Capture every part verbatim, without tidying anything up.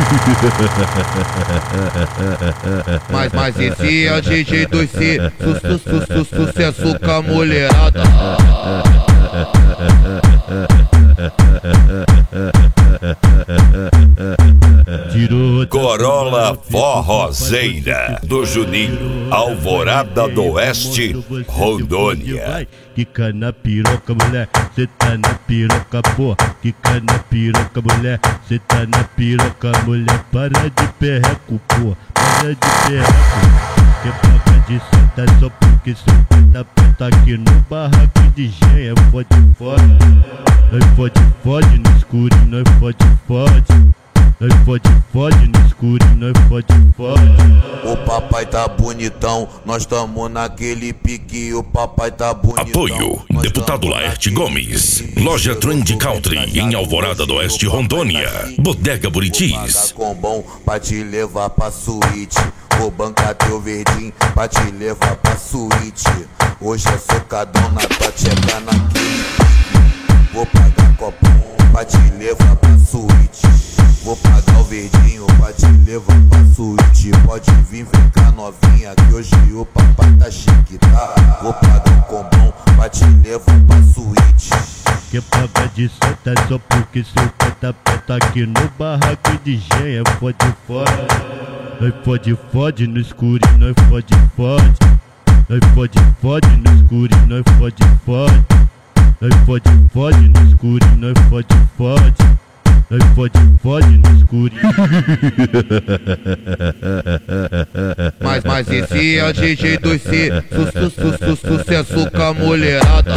Mas, mas esse é o D J do C, su, su, su, su, sucesso com a mulherada. Corolla Forrozeira do Juninho, Alvorada do Oeste, Rondônia. Quica na piroca, mulher, cê tá na piroca, pô. Quica na piroca, mulher, cê tá na piroca, mulher. Para de perreco, pô, para de perreco. Quer pagar de santa só porque seu pai tá perto aqui no barraco de genha. Fode, fode, nós fode, fode no escurinho, nós fode, fode. Nós fode, fode no escurinho, nós fode, fode. O papai tá bonitão, nós tamo naquele pique. O papai tá bonitão. Apoio, deputado Laerte Gomes. Loja Trend Country, em Alvorada do Oeste, Rondônia. Bodega Buritis. Com bom pra te levar pra suíte. Vou bancar teu verdinho pra te levar pra suíte. Hoje é socadona pra chegar naquele pique. Vou pagar copão pra te levar pra suíte. Vou pagar o verdinho pra te levar pra suíte. Pode vir, vem cá novinha, que hoje o papai tá chique, tá? Vou pagar um combão pra te levar pra suíte. Quer pagar de santa só porque seu pai tá perto aqui no barraco de genha. Fode, fode, nós fode, fode no escurinho, nós fode, fode. Nós fode, fode no escurinho, nós fode, fode. Nós fode, fode no escurinho, nós fode, fode. Nós fode, fode no escurinho. Mas, mas esse é o D J do C, su, su, su, su, sucesso com a mulherada.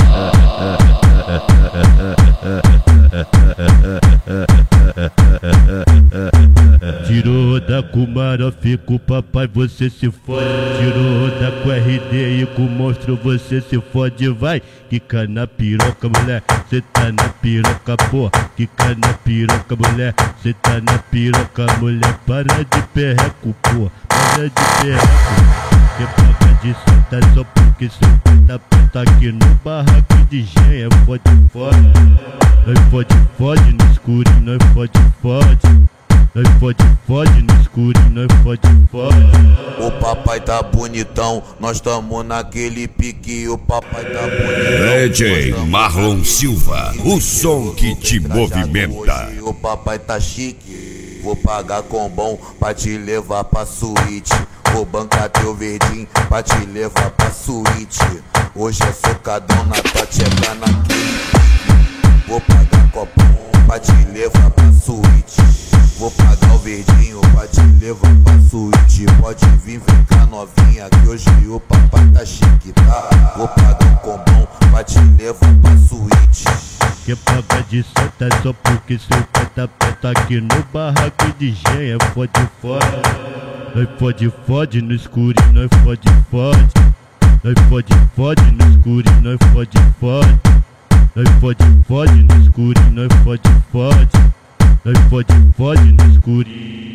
Tirou da Kumara, fica o papai, você se fode. Tirou da com R D e com o monstro, você se fode. Vai, quica na piroca, mulher, cê tá na piroca, pô. Quica na piroca, mulher, cê tá na piroca, mulher. Para de perreco, pô, para de perreco. Quer pagar de santa só porque seu pai tá perto aqui no barraco de genha. Fode, fode, nós fode, fode no escurinho, nós fode, fode. Nós fode, fode no escurinho, nós fode, fode. O papai tá bonitão, nós tamo naquele pique. O papai tá bonitão. D J Marlon Silva, o som que te movimenta. Hoje o papai tá chique. Vou pagar com bom pra te levar pra suíte. Vou bancar teu verdinho pra te levar pra suíte. Hoje é socadona pra chegar naquele pique. Vou pagar copão pra te levar pra suíte. Vou pagar o verdinho pra te levar pra suíte. Pode vir, vem cá novinha, que hoje o papai tá chique, tá? Vou pagar um combão pra te levar pra suíte. Quer pagar de santa só porque seu pai tá perto aqui no barraco de genha. Fode, fode, nós fode, fode no escurinho, nós fode, fode. Nós fode, fode no escurinho, nós fode, fode. Nós fode, fode no escurinho, nós fode, fode. Nós fode, fode no escurinho.